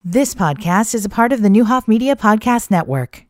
This podcast is a part of the Newhoff Media Podcast Network.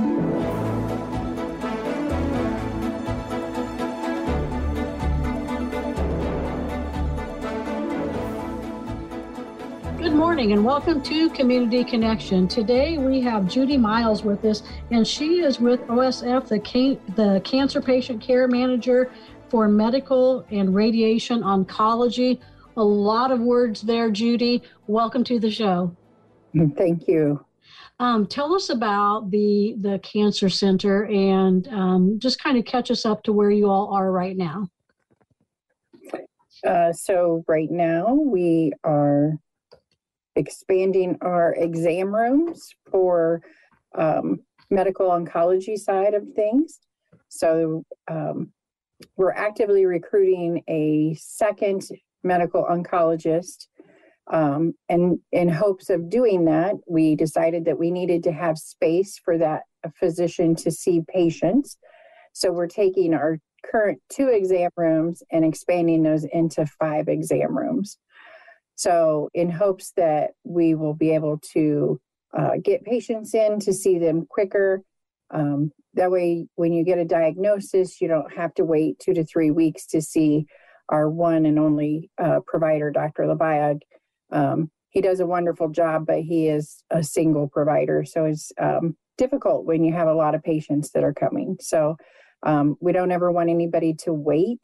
Good morning and welcome to Community Connection. Today we have Judy Miles with us, and she is with OSF, the Cancer Patient Care Manager for Medical and Radiation Oncology. A lot of words there, Judy. Welcome to the show. Thank you. Tell us about the Cancer Center and just kind of catch us up to where you all are right now. So right now we are expanding our exam rooms for medical oncology side of things. So we're actively recruiting a second medical oncologist. And in hopes of doing that, we decided that we needed to have space for that physician to see patients. So we're taking our current 2 exam rooms and expanding those into 5 exam rooms. So in hopes that we will be able to get patients in to see them quicker. That way, when you get a diagnosis, you don't have to wait 2 to 3 weeks to see our one and only provider, Dr. Labayag. He does a wonderful job, but he is a single provider. So it's difficult when you have a lot of patients that are coming. So we don't ever want anybody to wait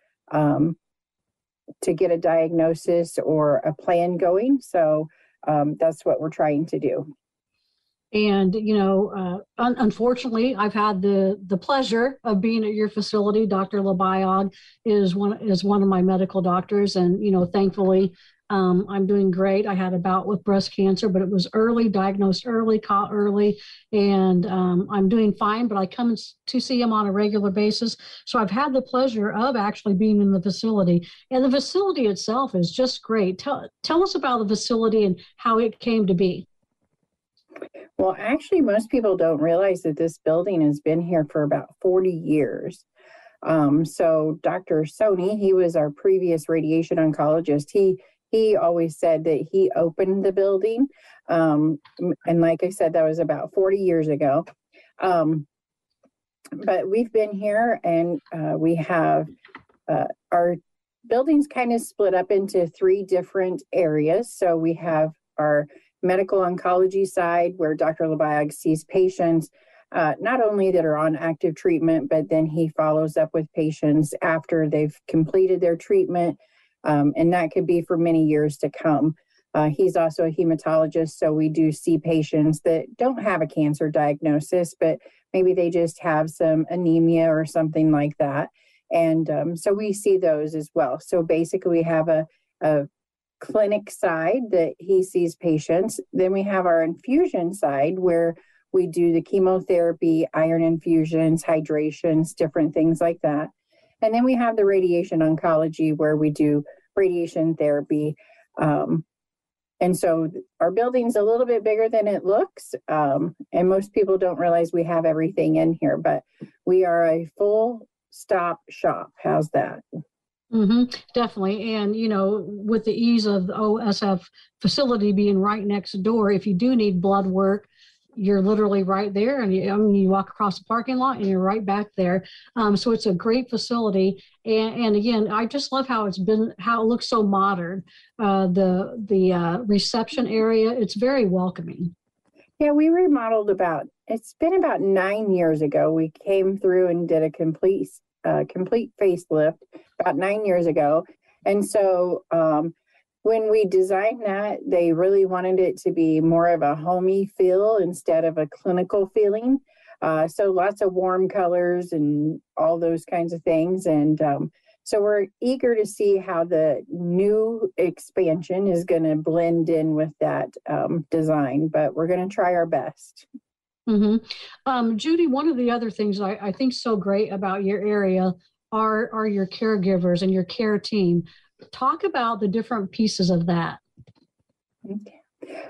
to get a diagnosis or a plan going. So that's what we're trying to do. And, unfortunately, I've had the pleasure of being at your facility. Dr. Labayag is one of my medical doctors. And, thankfully, I'm doing great. I had a bout with breast cancer, but it was early, diagnosed early, caught early, and I'm doing fine, but I come to see him on a regular basis. So I've had the pleasure of actually being in the facility, and the facility itself is just great. Tell us about the facility and how it came to be. Well, actually, most people don't realize that this building has been here for about 40 years. So Dr. Soni, he was our previous radiation oncologist. He always said that he opened the building. And like I said, that was about 40 years ago. But we've been here, and we have our buildings kind of split up into 3 different areas. So we have our medical oncology side, where Dr. Labayag sees patients, not only that are on active treatment, but then he follows up with patients after they've completed their treatment. And that could be for many years to come. He's also a hematologist, so we do see patients that don't have a cancer diagnosis, but maybe they just have some anemia or something like that. And so we see those as well. So basically we have a clinic side that he sees patients. Then we have our infusion side where we do the chemotherapy, iron infusions, hydrations, different things like that. And then we have the radiation oncology where we do radiation therapy. And so our building's a little bit bigger than it looks. And most people don't realize we have everything in here, but we are a full stop shop. How's that? Mm-hmm, definitely. And, with the ease of the OSF facility being right next door, if you do need blood work, you're literally right there, and you walk across the parking lot and you're right back there. So it's a great facility. And again, I just love how it looks so modern. The reception area, it's very welcoming. Yeah, we remodeled it's been about 9 years ago. We came through and did a complete facelift about 9 years ago. And so when we designed that, they really wanted it to be more of a homey feel instead of a clinical feeling. So lots of warm colors and all those kinds of things. And so we're eager to see how the new expansion is going to blend in with that design, but we're going to try our best. Mm-hmm. Judy, one of the other things I think so great about your area are your caregivers and your care team. Talk about the different pieces of that. Okay.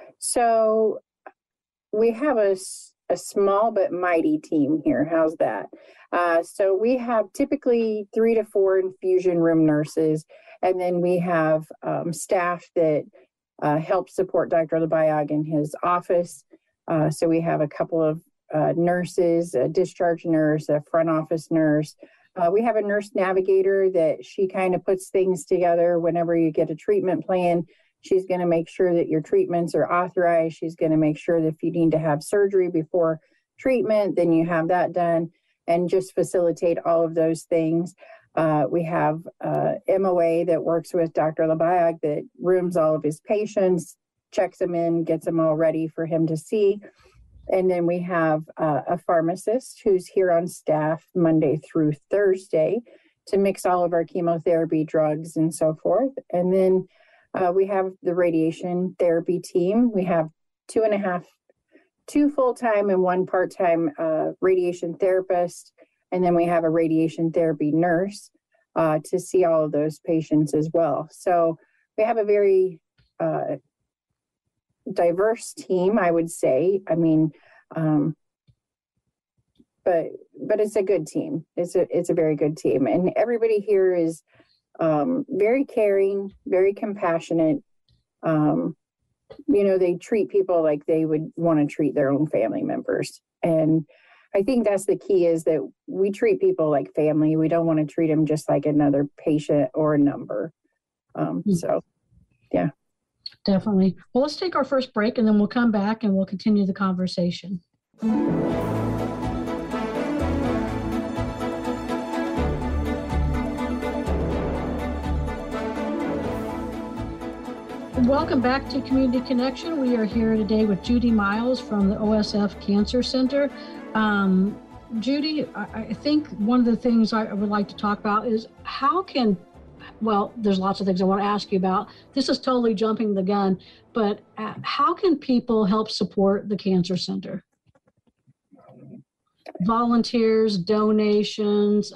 So we have a small but mighty team here. How's that? So we have typically 3 to 4 infusion room nurses, and then we have staff that help support Dr. Labayag in his office. So we have a couple of nurses, a discharge nurse, a front office nurse. We have a nurse navigator that she kind of puts things together whenever you get a treatment plan. She's going to make sure that your treatments are authorized. She's going to make sure that if you need to have surgery before treatment, then you have that done, and just facilitate all of those things. We have MOA that works with Dr. Labayag that rooms all of his patients, checks them in, gets them all ready for him to see. And then we have a pharmacist who's here on staff Monday through Thursday to mix all of our chemotherapy drugs and so forth. And then we have the radiation therapy team. We have two full-time and one part-time radiation therapist. And then we have a radiation therapy nurse to see all of those patients as well. So we have a very diverse team, I would say. I mean, but it's a good team. It's a very good team, and everybody here is very caring, very compassionate. They treat people like they would want to treat their own family members, and I think that's the key, is that we treat people like family. We don't want to treat them just like another patient or a number. So, yeah. Definitely. Well, let's take our first break, and then we'll come back and we'll continue the conversation. Welcome back to Community Connection. We are here today with Judy Miles from the OSF Cancer Center. Judy, I think one of the things I would like to talk about is there's lots of things I want to ask you about. This is totally jumping the gun, but how can people help support the Cancer Center? Volunteers, donations,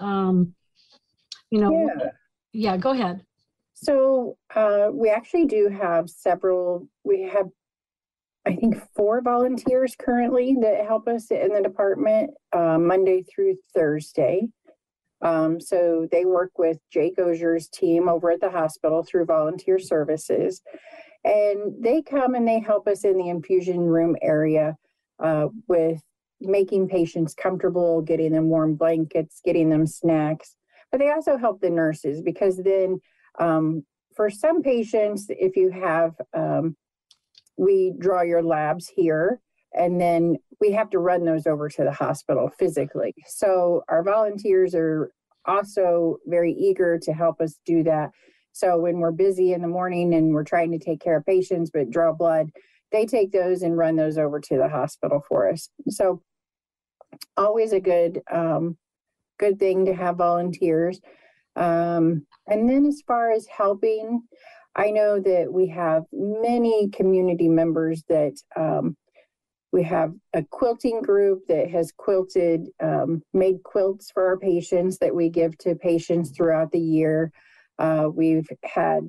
Yeah, go ahead. So we actually do have we have, I think, 4 volunteers currently that help us in the department Monday through Thursday. So they work with Jake Ozier's team over at the hospital through volunteer services. And they come and they help us in the infusion room area with making patients comfortable, getting them warm blankets, getting them snacks. But they also help the nurses, because then for some patients, if you have, we draw your labs here, and then we have to run those over to the hospital physically. So our volunteers are also very eager to help us do that. So when we're busy in the morning and we're trying to take care of patients but draw blood, they take those and run those over to the hospital for us. So always a good thing to have volunteers. And then as far as helping, I know that we have many community members that we have a quilting group that has quilted, made quilts for our patients that we give to patients throughout the year. We've had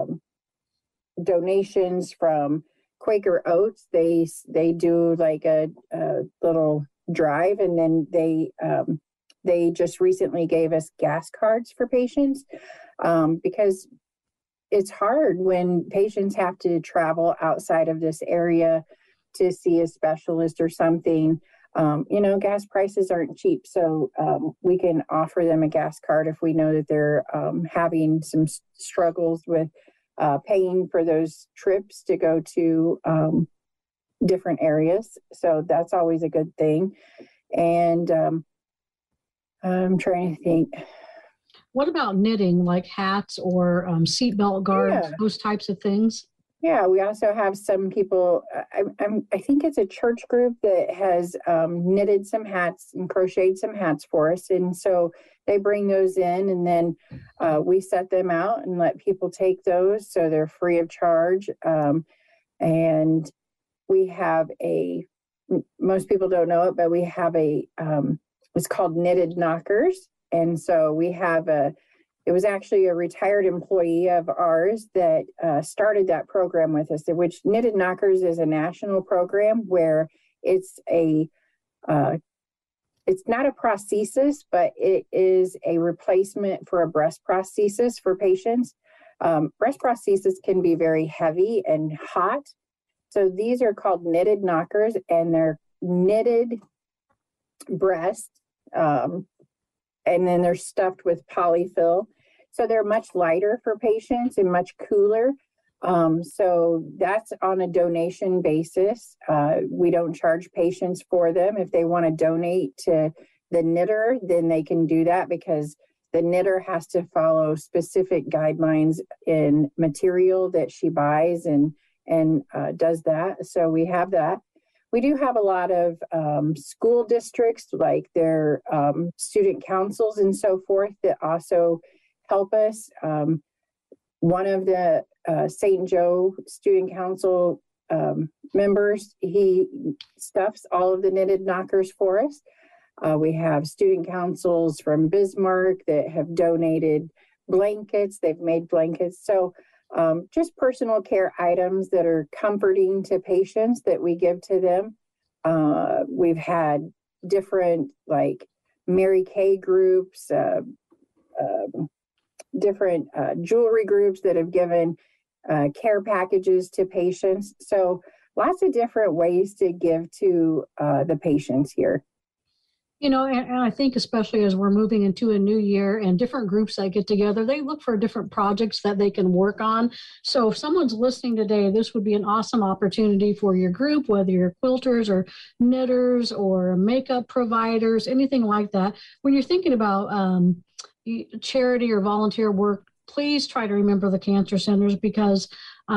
donations from Quaker Oats. They do like a little drive, and then they just recently gave us gas cards for patients because it's hard when patients have to travel outside of this area to see a specialist or something. Gas prices aren't cheap, so we can offer them a gas card if we know that they're having some struggles with paying for those trips to go to different areas. So that's always a good thing. And I'm trying to think. What about knitting, like hats or seatbelt guards, those types of things? Yeah, we also have some people, I think it's a church group that has knitted some hats and crocheted some hats for us. And so they bring those in, and then we set them out and let people take those. So they're free of charge. And we have most people don't know it, but we have it's called Knitted Knockers. And so we have it was actually a retired employee of ours that started that program with us, which Knitted Knockers is a national program where it's not a prosthesis, but it is a replacement for a breast prosthesis for patients. Breast prosthesis can be very heavy and hot. So these are called knitted knockers, and they're knitted breast, and then they're stuffed with polyfill. So they're much lighter for patients and much cooler. So that's on a donation basis. We don't charge patients for them. If they want to donate to the knitter, then they can do that, because the knitter has to follow specific guidelines in material that she buys and does that. So we have that. We do have a lot of school districts, like their student councils and so forth, that also help us. One of the St. Joe Student Council members, he stuffs all of the knitted knockers for us. We have student councils from Bismarck that have donated blankets. They've made blankets. So just personal care items that are comforting to patients that we give to them. We've had different, like, Mary Kay groups, different jewelry groups that have given care packages to patients. So lots of different ways to give to the patients here. And I think especially as we're moving into a new year and different groups that get together, they look for different projects that they can work on. So if someone's listening today, this would be an awesome opportunity for your group, whether you're quilters or knitters or makeup providers, anything like that. When you're thinking about charity or volunteer work, please try to remember the cancer centers, because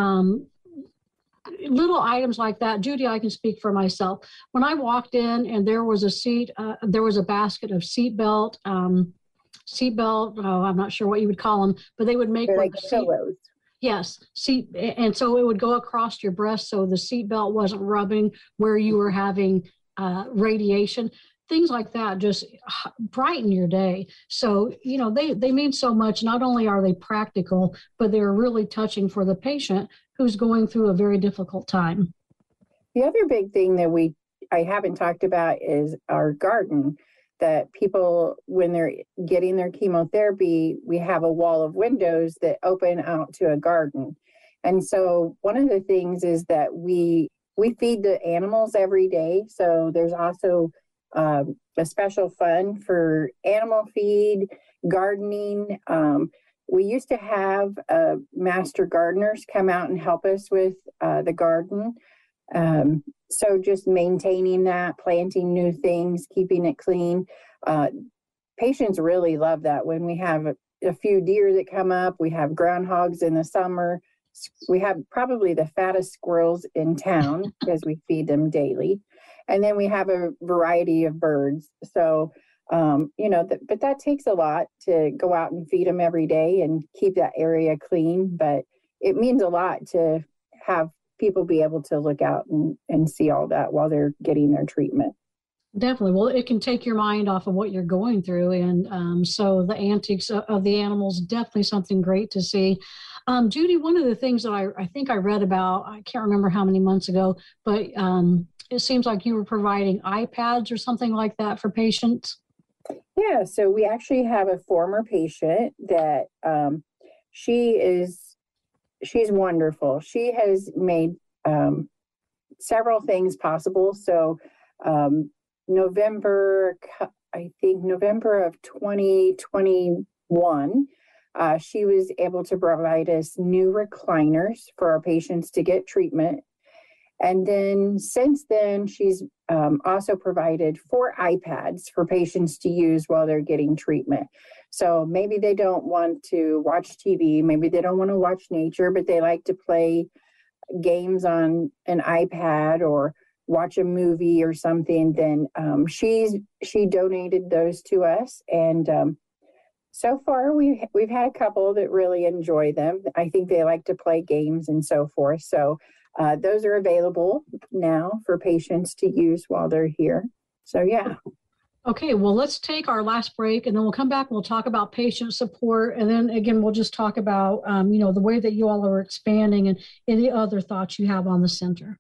little items like that. Judy, I can speak for myself. When I walked in and there was there was a basket of seatbelt, I'm not sure what you would call them, but they would make like pillows. Yes, and so it would go across your breast, so the seatbelt wasn't rubbing where you were having radiation. Things like that just brighten your day. So, they mean so much. Not only are they practical, but they're really touching for the patient who's going through a very difficult time. The other big thing that I haven't talked about is our garden, that people, when they're getting their chemotherapy, we have a wall of windows that open out to a garden. And so one of the things is that we feed the animals every day. So there's also a special fund for animal feed, gardening. We used to have master gardeners come out and help us with the garden. So just maintaining that, planting new things, keeping it clean. Patients really love that. When we have a few deer that come up, we have groundhogs in the summer. We have probably the fattest squirrels in town because we feed them daily. And then we have a variety of birds. So, but that takes a lot to go out and feed them every day and keep that area clean. But it means a lot to have people be able to look out and see all that while they're getting their treatment. Definitely. Well, it can take your mind off of what you're going through. And so the antics of the animals, definitely something great to see. Judy, one of the things that I think I read about, I can't remember how many months ago, but it seems like you were providing iPads or something like that for patients. Yeah, so we actually have a former patient that she's wonderful. She has made several things possible. So November of 2021, she was able to provide us new recliners for our patients to get treatment. And then since then, she's also provided 4 iPads for patients to use while they're getting treatment. So maybe they don't want to watch TV, maybe they don't want to watch nature, but they like to play games on an iPad or watch a movie or something. Then she donated those to us. And so far, we've had a couple that really enjoy them. I think they like to play games and so forth. So those are available now for patients to use while they're here. So, yeah. Okay, well, let's take our last break, and then we'll come back. We'll talk about patient support, and then again, we'll just talk about, the way that you all are expanding and any other thoughts you have on the center.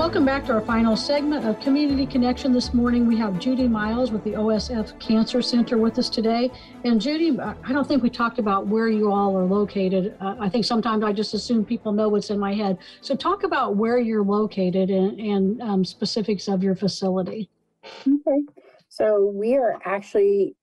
Welcome back to our final segment of Community Connection. This morning we have Judy Miles with the OSF Cancer Center with us today. And Judy, I don't think we talked about where you all are located. I think sometimes I just assume people know what's in my head. So talk about where you're located and specifics of your facility. Okay. So we are actually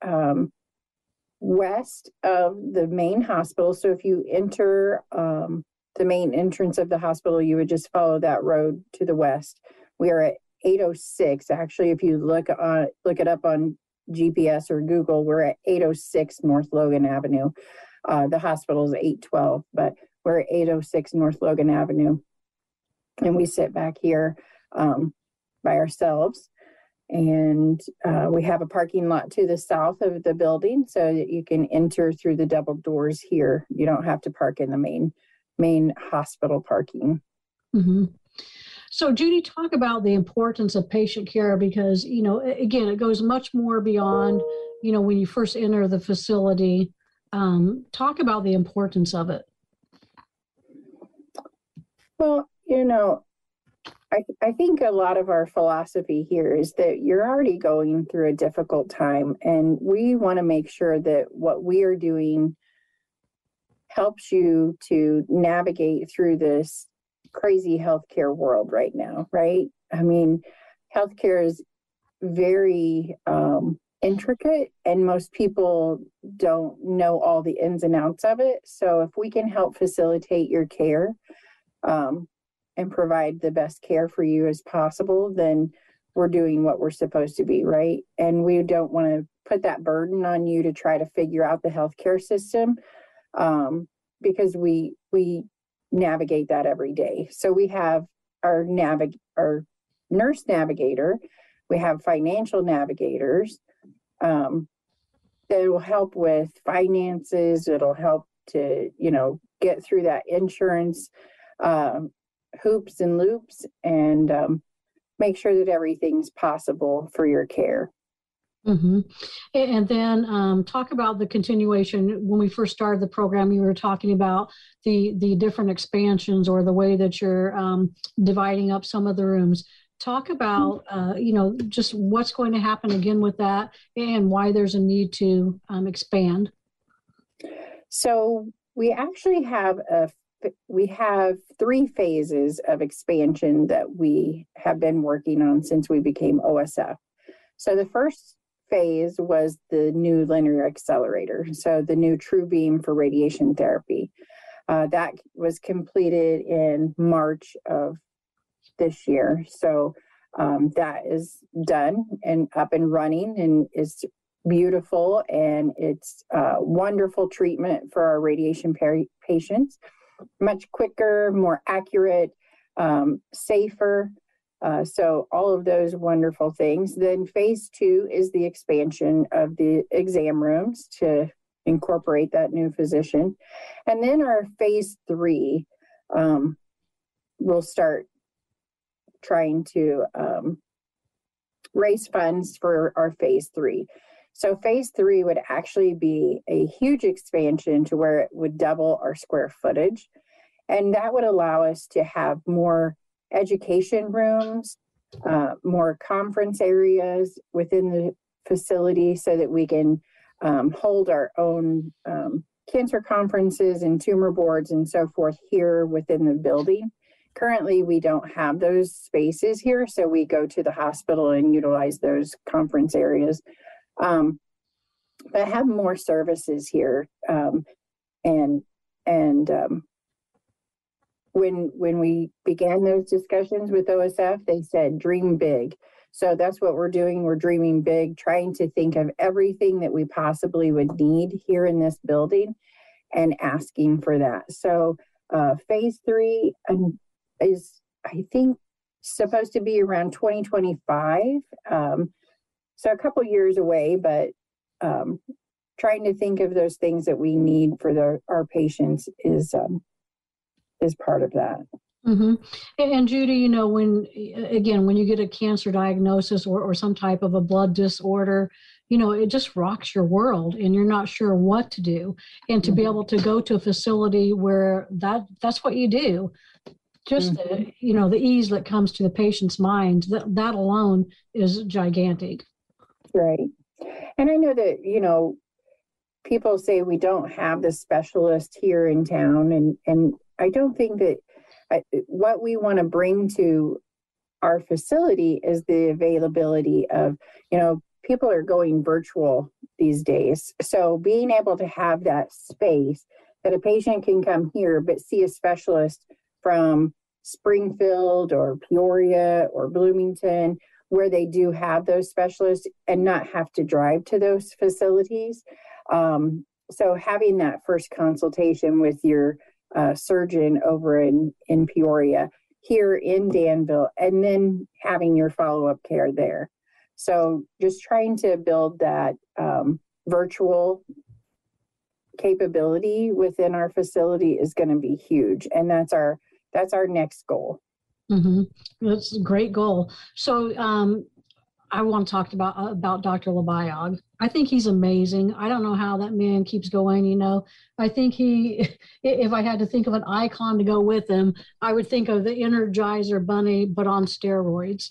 west of the main hospital. So if you enter the main entrance of the hospital, you would just follow that road to the west. We are at 806. Actually, if you look it up on GPS or Google, we're at 806 North Logan Avenue. The hospital is 812, but we're at 806 North Logan Avenue. And we sit back here by ourselves. And we have a parking lot to the south of the building so that you can enter through the double doors here. You don't have to park in the main hospital parking. Mm-hmm. So Judy, talk about the importance of patient care because, again, it goes much more beyond, when you first enter the facility. Talk about the importance of it. Well, I think a lot of our philosophy here is that you're already going through a difficult time, and we want to make sure that what we are doing helps you to navigate through this crazy healthcare world right now, right? I mean, healthcare is very intricate, and most people don't know all the ins and outs of it. So if we can help facilitate your care and provide the best care for you as possible, then we're doing what we're supposed to be, right? And we don't want to put that burden on you to try to figure out the healthcare system. Because we navigate that every day. So we have our nurse navigator, we have financial navigators that will help with finances. It'll help to, get through that insurance hoops and loops and make sure that everything's possible for your care. Mm-hmm. And then talk about the continuation. When we first started the program, you were talking about the different expansions or the way that you're dividing up some of the rooms. Talk about, just what's going to happen again with that and why there's a need to expand. So we actually have we have 3 phases of expansion that we have been working on since we became OSF. So the first phase was the new linear accelerator, so the new TrueBeam for radiation therapy. That was completed in March of this year. So that is done and up and running, and it's beautiful, and it's wonderful treatment for our radiation patients. Much quicker, more accurate, safer. So all of those wonderful things. Then phase 2 is the expansion of the exam rooms to incorporate that new physician. And then our phase 3, we'll start trying to raise funds for our phase 3. So phase 3 would actually be a huge expansion to where it would double our square footage. And that would allow us to have more education rooms, more conference areas within the facility so that we can hold our own cancer conferences and tumor boards and so forth here within the building. Currently, we don't have those spaces here, so we go to the hospital and utilize those conference areas. But have more services here. When we began those discussions with OSF, they said, dream big. So that's what we're doing. We're dreaming big, trying to think of everything that we possibly would need here in this building and asking for that. So phase 3 is, I think, supposed to be around 2025. So a couple years away, but trying to think of those things that we need for our patients is part of that. Mm-hmm. And Judy, when you get a cancer diagnosis or some type of a blood disorder, it just rocks your world and you're not sure what to do. And to be able to go to a facility where that's what you do, Just the, the ease that comes to the patient's mind, that alone is gigantic. Right. And I know that, people say we don't have the specialist here in town, and I don't think that what we want to bring to our facility is the availability of, people are going virtual these days. So being able to have that space that a patient can come here but see a specialist from Springfield or Peoria or Bloomington, where they do have those specialists, and not have to drive to those facilities. So having that first consultation with your surgeon over in Peoria, here in Danville, and then having your follow-up care there. So just trying to build that virtual capability within our facility is going to be huge. And that's our next goal. Mm-hmm. That's a great goal. So I want to talk about Dr. Labayog. I think he's amazing. I don't know how that man keeps going. I think if I had to think of an icon to go with him, I would think of the Energizer Bunny, but on steroids.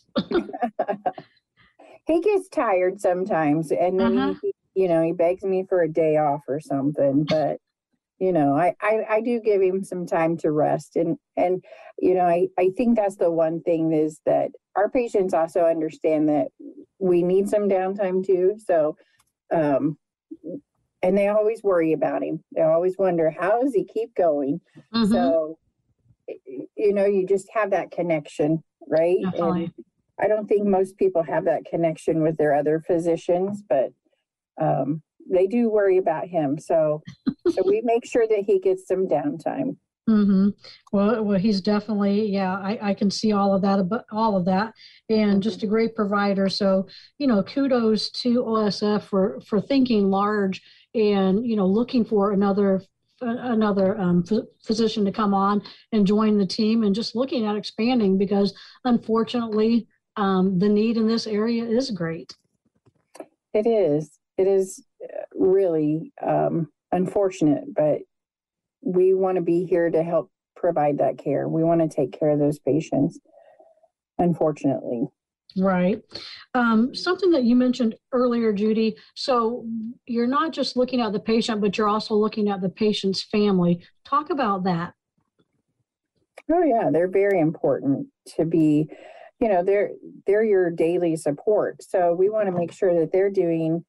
He gets tired sometimes, and then he begs me for a day off or something. But I do give him some time to rest, and I think that's the one thing, is that our patients also understand that we need some downtime too. So, and they always worry about him. They always wonder, how does he keep going? Mm-hmm. So, you just have that connection, right? Definitely. And I don't think most people have that connection with their other physicians, but they do worry about him. So we make sure that he gets some downtime. Mm-hmm. Well, he's definitely, I can see all of that, and just a great provider. So, kudos to OSF for thinking large and, looking for another physician to come on and join the team, and just looking at expanding, because unfortunately, the need in this area is great. It is really unfortunate, but we want to be here to help provide that care. We want to take care of those patients, unfortunately. Right. Something that you mentioned earlier, Judy, so you're not just looking at the patient, but you're also looking at the patient's family. Talk about that. Oh, yeah, they're very important to be, they're your daily support. So we want to make sure that they're doing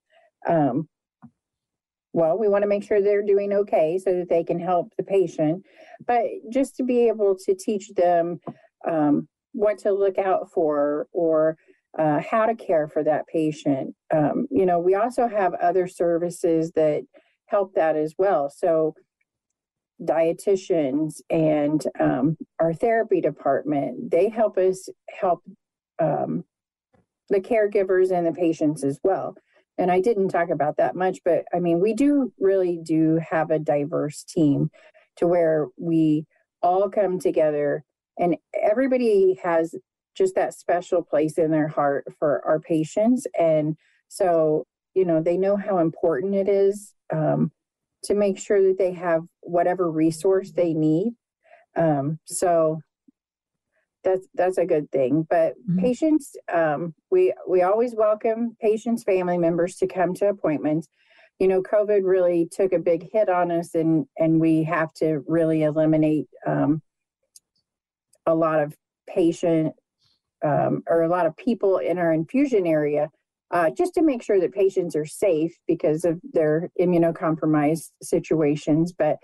we want to make sure they're doing okay so that they can help the patient, but just to be able to teach them what to look out for, or how to care for that patient. We also have other services that help that as well. So dietitians and our therapy department, they help us help the caregivers and the patients as well. And I didn't talk about that much, but we really do have a diverse team, to where we all come together, and everybody has just that special place in their heart for our patients. And so, they know how important it is to make sure that they have whatever resource they need. So that's a good thing. But patients, we always welcome patients' family members to come to appointments. COVID really took a big hit on us, and we have to really eliminate a lot of patient or a lot of people in our infusion area, just to make sure that patients are safe because of their immunocompromised situations. But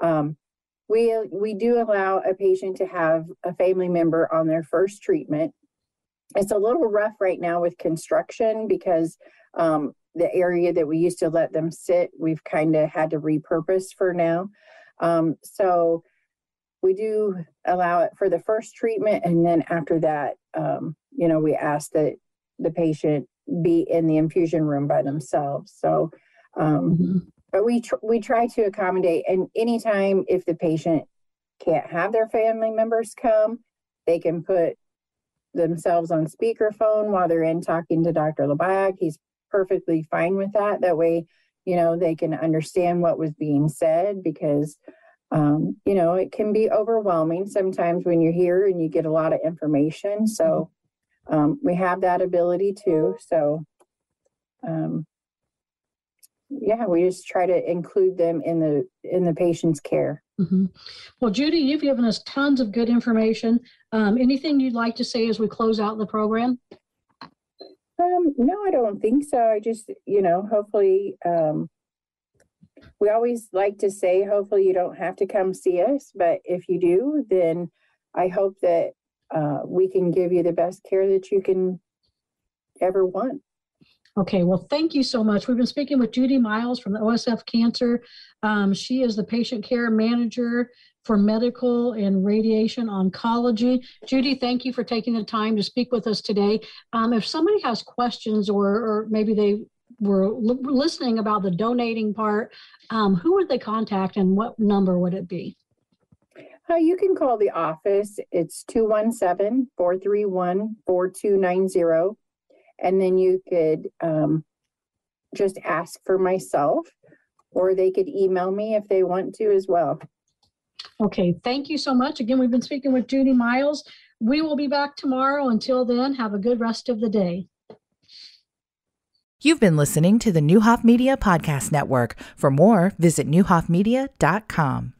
we do allow a patient to have a family member on their first treatment. It's a little rough right now with construction, because the area that we used to let them sit, we've kind of had to repurpose for now. So we do allow it for the first treatment, and then after that, we ask that the patient be in the infusion room by themselves. So, but we try to accommodate, and anytime if the patient can't have their family members come, they can put themselves on speakerphone while they're in talking to Dr. Labayog. He's perfectly fine with that. That way, they can understand what was being said, because It can be overwhelming sometimes when you're here and you get a lot of information. So we have that ability too. So we just try to include them in the patient's care. Mm-hmm. Well, Judy, you've given us tons of good information. Anything you'd like to say as we close out the program? No, I don't think so. I just, hopefully, we always like to say, hopefully you don't have to come see us, but if you do, then I hope that we can give you the best care that you can ever want. Okay, well, thank you so much. We've been speaking with Judy Miles from the OSF Cancer. She is the patient care manager for medical and radiation oncology. Judy, thank you for taking the time to speak with us today. If somebody has questions or maybe they were listening about the donating part, who would they contact and what number would it be? You can call the office. It's 217-431-4290. And then you could just ask for myself, or they could email me if they want to as well. Okay, thank you so much. Again, we've been speaking with Judy Miles. We will be back tomorrow. Until then, have a good rest of the day. You've been listening to the Neuhoff Media Podcast Network. For more, visit neuhoffmedia.com.